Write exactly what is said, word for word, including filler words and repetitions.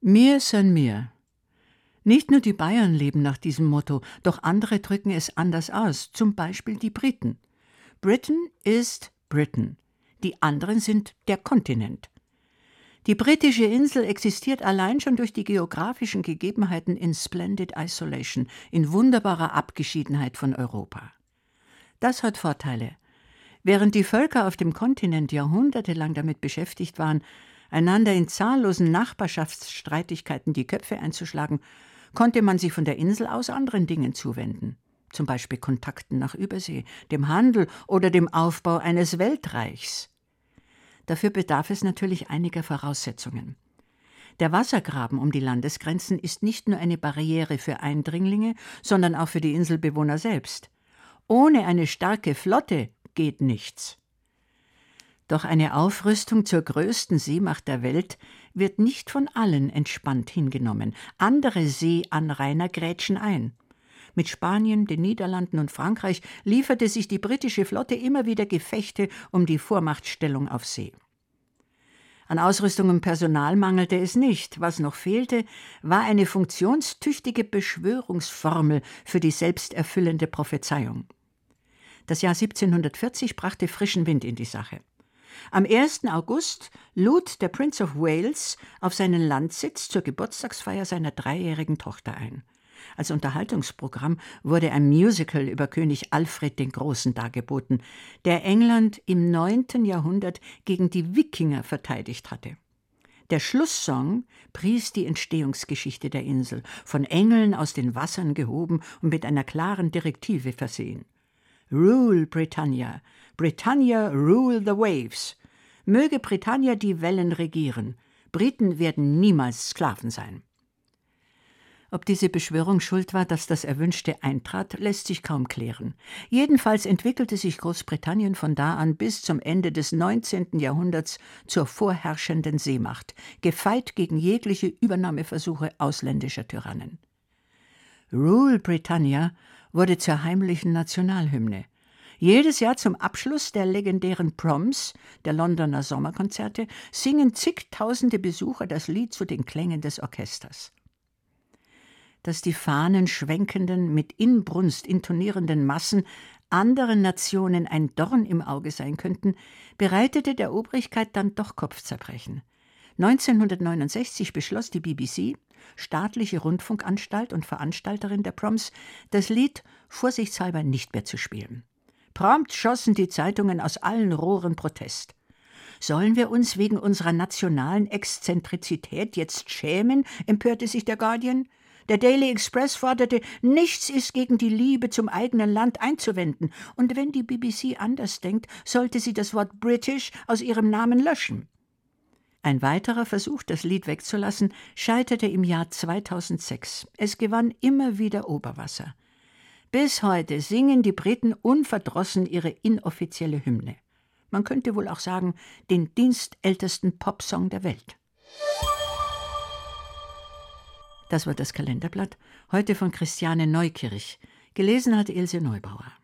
Mir san mir. Nicht nur die Bayern leben nach diesem Motto, doch andere drücken es anders aus, zum Beispiel die Briten. Britain ist Britain, die anderen sind der Kontinent. Die britische Insel existiert allein schon durch die geografischen Gegebenheiten in splendid isolation, in wunderbarer Abgeschiedenheit von Europa. Das hat Vorteile. Während die Völker auf dem Kontinent jahrhundertelang damit beschäftigt waren, einander in zahllosen Nachbarschaftsstreitigkeiten die Köpfe einzuschlagen, konnte man sich von der Insel aus anderen Dingen zuwenden, zum Beispiel Kontakten nach Übersee, dem Handel oder dem Aufbau eines Weltreichs. Dafür bedarf es natürlich einiger Voraussetzungen. Der Wassergraben um die Landesgrenzen ist nicht nur eine Barriere für Eindringlinge, sondern auch für die Inselbewohner selbst. Ohne eine starke Flotte geht nichts. Doch eine Aufrüstung zur größten Seemacht der Welt wird nicht von allen entspannt hingenommen. Andere Seeanrainer grätschen ein. Mit Spanien, den Niederlanden und Frankreich lieferte sich die britische Flotte immer wieder Gefechte um die Vormachtstellung auf See. An Ausrüstung und Personal mangelte es nicht. Was noch fehlte, war eine funktionstüchtige Beschwörungsformel für die selbsterfüllende Prophezeiung. Das Jahr siebzehnhundertvierzig brachte frischen Wind in die Sache. Am ersten August lud der Prince of Wales auf seinen Landsitz zur Geburtstagsfeier seiner dreijährigen Tochter ein. Als Unterhaltungsprogramm wurde ein Musical über König Alfred den Großen dargeboten, der England im neunten Jahrhundert gegen die Wikinger verteidigt hatte. Der Schlusssong pries die Entstehungsgeschichte der Insel, von Engeln aus den Wassern gehoben und mit einer klaren Direktive versehen. Rule Britannia, Britannia rule the waves. Möge Britannia die Wellen regieren. Briten werden niemals Sklaven sein. Ob diese Beschwörung schuld war, dass das Erwünschte eintrat, lässt sich kaum klären. Jedenfalls entwickelte sich Großbritannien von da an bis zum Ende des neunzehnten Jahrhunderts zur vorherrschenden Seemacht, gefeit gegen jegliche Übernahmeversuche ausländischer Tyrannen. Rule Britannia wurde zur heimlichen Nationalhymne. Jedes Jahr zum Abschluss der legendären Proms, der Londoner Sommerkonzerte, singen zigtausende Besucher das Lied zu den Klängen des Orchesters. Dass die fahnenschwenkenden, mit Inbrunst intonierenden Massen anderen Nationen ein Dorn im Auge sein könnten, bereitete der Obrigkeit dann doch Kopfzerbrechen. neunzehnhundertneunundsechzig beschloss die B B C, staatliche Rundfunkanstalt und Veranstalterin der Proms, das Lied vorsichtshalber nicht mehr zu spielen. Prompt schossen die Zeitungen aus allen Rohren Protest. Sollen wir uns wegen unserer nationalen Exzentrizität jetzt schämen, empörte sich der Guardian. Der Daily Express forderte, nichts ist gegen die Liebe zum eigenen Land einzuwenden, und wenn die B B C anders denkt, sollte sie das Wort British aus ihrem Namen löschen. Ein weiterer Versuch, das Lied wegzulassen, scheiterte im Jahr zweitausendsechs. Es gewann immer wieder Oberwasser. Bis heute singen die Briten unverdrossen ihre inoffizielle Hymne. Man könnte wohl auch sagen, den dienstältesten Popsong der Welt. Das war das Kalenderblatt, heute von Christiane Neukirch. Gelesen hat Ilse Neubauer.